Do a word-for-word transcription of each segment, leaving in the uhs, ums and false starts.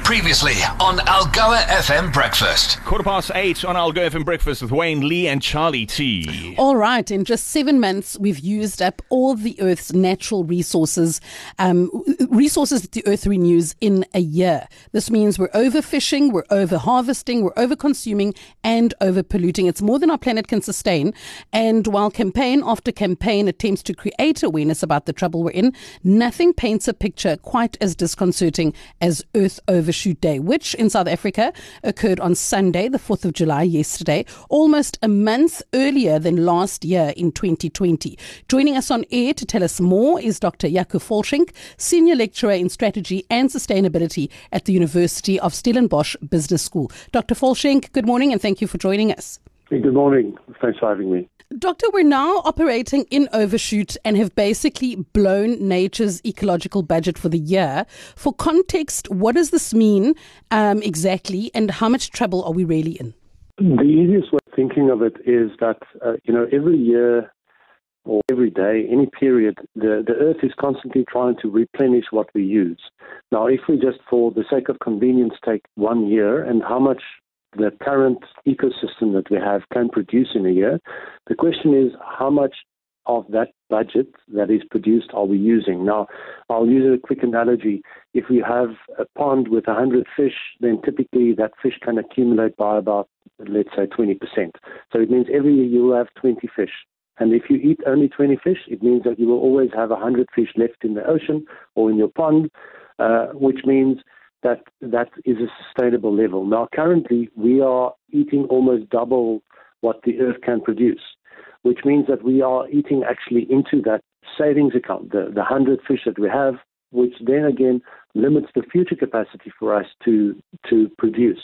Previously on Algoa F M Breakfast. Quarter past eight on Algoa F M Breakfast with Wayne Lee and Charlie T. All right, in just seven months, we've used up all the Earth's natural resources, um, resources that the Earth renews in a year. This means we're overfishing, we're over-harvesting, we're over-consuming and over-polluting. It's more than our planet can sustain. And while campaign after campaign attempts to create awareness about the trouble we're in, nothing paints a picture quite as disconcerting as Earth Overshoot Day, which in South Africa occurred on Sunday, the fourth of July, yesterday, almost a month earlier than last year in twenty twenty. Joining us on air to tell us more is Doctor Jaco Volscinq, Senior Lecturer in Strategy and Sustainability at the University of Stellenbosch Business School. Doctor Volscinq, good morning and thank you for joining us. Good morning. Thanks for having me. Doctor, we're now operating in overshoot and have basically blown nature's ecological budget for the year. For context, what does this mean um, exactly, and how much trouble are we really in? The easiest way of thinking of it is that, uh, you know, every year or every day, any period, the, the Earth is constantly trying to replenish what we use. Now, if we just, for the sake of convenience, take one year and how much the current ecosystem that we have can produce in a year, the question is how much of that budget that is produced are we using? Now, I'll use a quick analogy. If we have a pond with one hundred fish, then typically that fish can accumulate by about, let's say, twenty percent. So it means every year you will have twenty fish. And if you eat only twenty fish, it means that you will always have one hundred fish left in the ocean or in your pond, uh, which means that that is a sustainable level. Now, currently, we are eating almost double what the Earth can produce, which means that we are eating actually into that savings account, the, the one hundred fish that we have, which then again limits the future capacity for us to, to produce.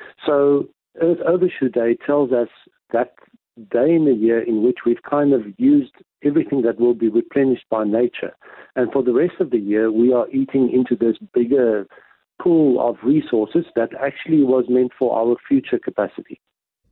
So Earth Overshoot Day tells us that day in the year in which we've kind of used everything that will be replenished by nature. And for the rest of the year, we are eating into this bigger pool of resources that actually was meant for our future capacity.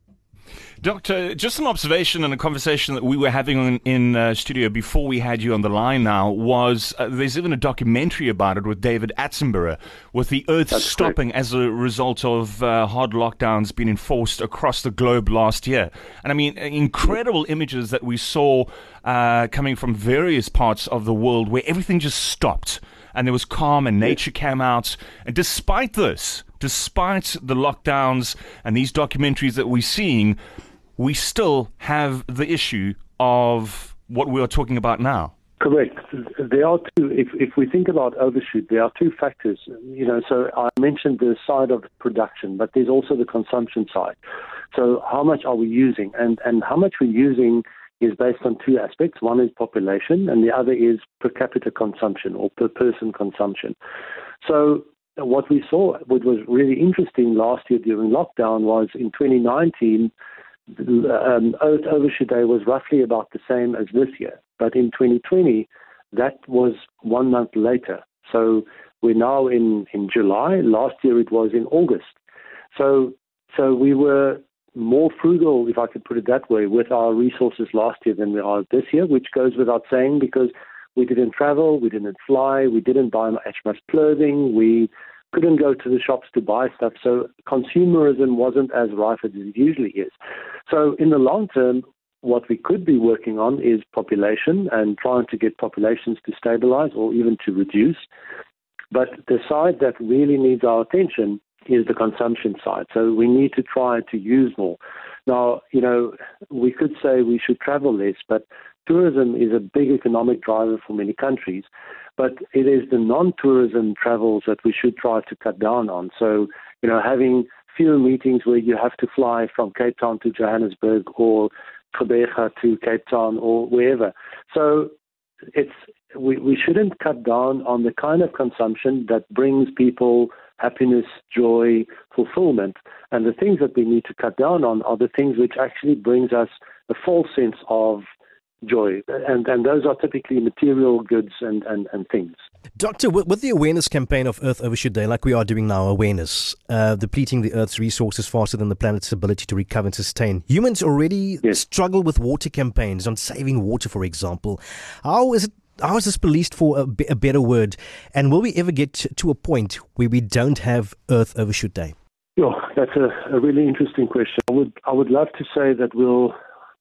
Doctor, just an observation and a conversation that we were having in, in uh, studio before we had you on the line now was uh, there's even a documentary about it with David Attenborough, with the Earth That's stopping correct. as a result of uh, hard lockdowns being enforced across the globe last year. And I mean, incredible images that we saw uh, coming from various parts of the world where everything just stopped. And there was calm and nature came out. And despite this, despite the lockdowns and these documentaries that we're seeing, we still have the issue of what we are talking about now. Correct. There are two, if, if we think about overshoot, there are two factors. You know, so I mentioned the side of production, but there's also the consumption side. So how much are we using? And, and how much we're using is based on two aspects. One is population, and the other is per capita consumption or per person consumption. So what we saw, what was really interesting last year during lockdown, was in twenty nineteen, um, Earth Overshoot Day was roughly about the same as this year. But in twenty twenty, that was one month later. So we're now in, in July. Last year it was in August. So so we were more frugal, if I could put it that way, with our resources last year than we are this year, which goes without saying because we didn't travel, we didn't fly, we didn't buy much, much clothing, we couldn't go to the shops to buy stuff. So consumerism wasn't as rife as it usually is. So in the long term, what we could be working on is population and trying to get populations to stabilize or even to reduce. But the side that really needs our attention is the consumption side. So we need to try to use more. Now, you know, we could say we should travel less, but tourism is a big economic driver for many countries. But it is the non-tourism travels that we should try to cut down on. So, you know, having fewer meetings where you have to fly from Cape Town to Johannesburg or Gqeberha to Cape Town or wherever. So it's we, we shouldn't cut down on the kind of consumption that brings people happiness, joy, fulfillment. And the things that we need to cut down on are the things which actually brings us a false sense of joy. And, and those are typically material goods and, and, and things. Doctor, with, with the awareness campaign of Earth Overshoot Day, like we are doing now, awareness, uh, depleting the Earth's resources faster than the planet's ability to recover and sustain. Humans already yes. struggle with water campaigns on saving water, for example. How is it how is this policed, for a, be, a better word? And will we ever get to a point where we don't have Earth Overshoot Day? Yeah, that's a, a really interesting question. I would I would love to say that we'll.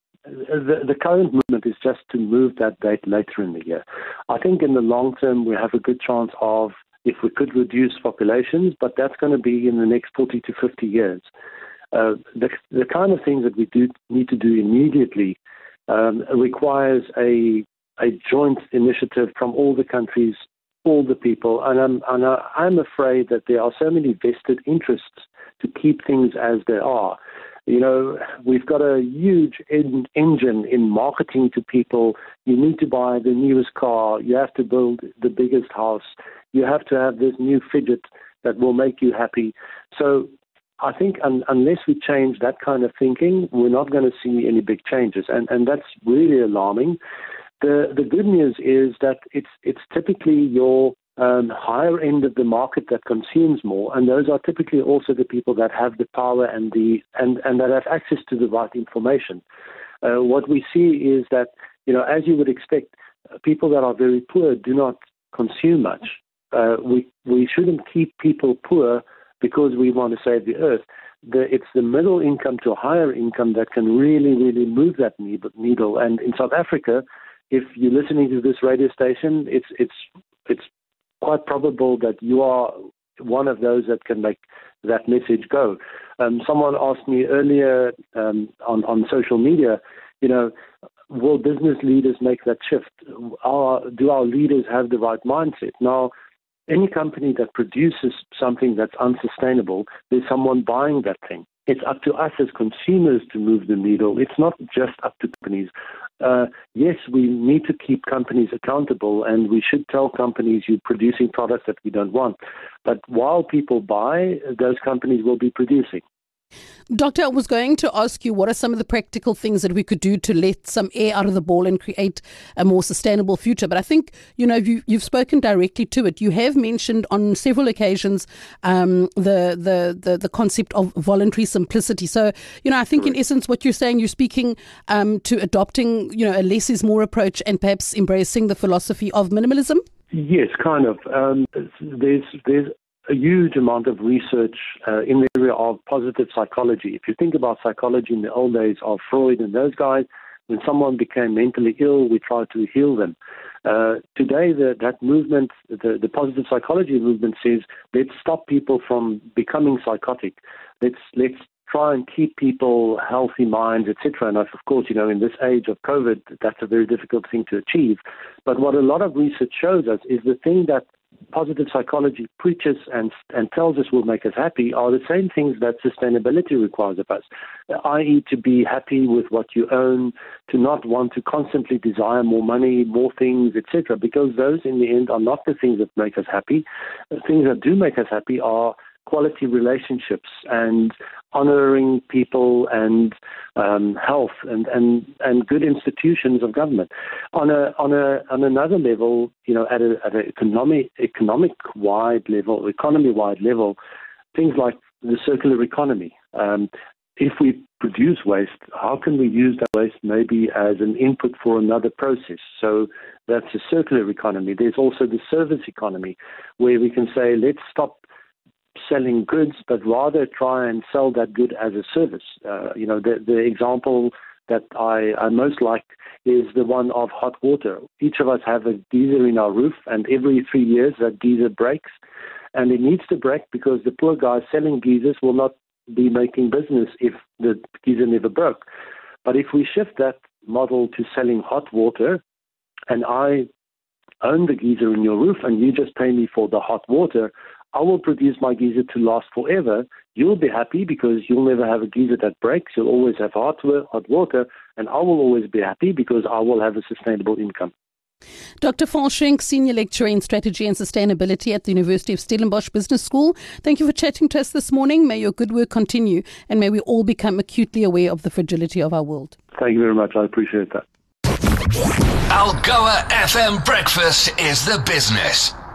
The, the current movement is just to move that date later in the year. I think in the long term we have a good chance of, if we could reduce populations, but that's going to be in the next forty to fifty years. Uh, the, the kind of things that we do need to do immediately um, requires a a joint initiative from all the countries, all the people, and I'm, and I'm afraid that there are so many vested interests to keep things as they are. You know, we've got a huge en- engine in marketing to people. You need to buy the newest car. You have to build the biggest house. You have to have this new fidget that will make you happy. So I think un- unless we change that kind of thinking, we're not going to see any big changes. And, and that's really alarming. The the good news is that it's it's typically your um, higher end of the market that consumes more, and those are typically also the people that have the power and the and, and that have access to the right information. Uh, what we see is that, you know, as you would expect, uh, people that are very poor do not consume much. Uh, we we shouldn't keep people poor because we want to save the earth. The, it's the middle income to higher income that can really, really move that needle. And in South Africa, if you're listening to this radio station, it's it's it's quite probable that you are one of those that can make that message go. Um, someone asked me earlier um, on, on social media, you know, will business leaders make that shift? Are, do our leaders have the right mindset? Now, any company that produces something that's unsustainable, there's someone buying that thing. It's up to us as consumers to move the needle. It's not just up to companies. Uh, yes, we need to keep companies accountable, and we should tell companies you're producing products that we don't want. But while people buy, those companies will be producing. Doctor, I was going to ask you, what are some of the practical things that we could do to let some air out of the ball and create a more sustainable future? But I think, you know, you, you've spoken directly to it. You have mentioned on several occasions um, the, the, the, the concept of voluntary simplicity. So, you know, I think in essence what you're saying, you're speaking um, to adopting, you know, a less is more approach and perhaps embracing the philosophy of minimalism? Yes, kind of. Um, there's there's a huge amount of research uh, in the area of positive psychology. If you think about psychology in the old days of Freud and those guys, when someone became mentally ill, we tried to heal them. Uh, today, the, that movement, the, the positive psychology movement says, let's stop people from becoming psychotic. Let's let's try and keep people healthy minds, et cetera. And of course, you know, in this age of COVID, that's a very difficult thing to achieve. But what a lot of research shows us is the thing that positive psychology preaches and and tells us will make us happy are the same things that sustainability requires of us, that is to be happy with what you own, to not want to constantly desire more money, more things, et cetera, because those in the end are not the things that make us happy. The things that do make us happy are quality relationships and honoring people and um, health and, and, and good institutions of government. On a on a on another level, you know, at a at an economic economic wide level, economy wide level, things like the circular economy. Um, if we produce waste, how can we use that waste maybe as an input for another process? So that's a circular economy. There's also the service economy, where we can say, let's stop selling goods, but rather try and sell that good as a service. Uh, you know, the, the example that I, I most like is the one of hot water. Each of us have a geyser in our roof, and every three years that geyser breaks. And it needs to break because the poor guys selling geysers will not be making business if the geyser never broke. But if we shift that model to selling hot water, and I own the geyser in your roof and you just pay me for the hot water, I will produce my geyser to last forever. You'll be happy because you'll never have a geyser that breaks. You'll always have hot, hot water, and I will always be happy because I will have a sustainable income. Doctor Paul Schenk, Senior Lecturer in Strategy and Sustainability at the University of Stellenbosch Business School. Thank you for chatting to us this morning. May your good work continue, and may we all become acutely aware of the fragility of our world. Thank you very much. I appreciate that. Algoa F M Breakfast is the business.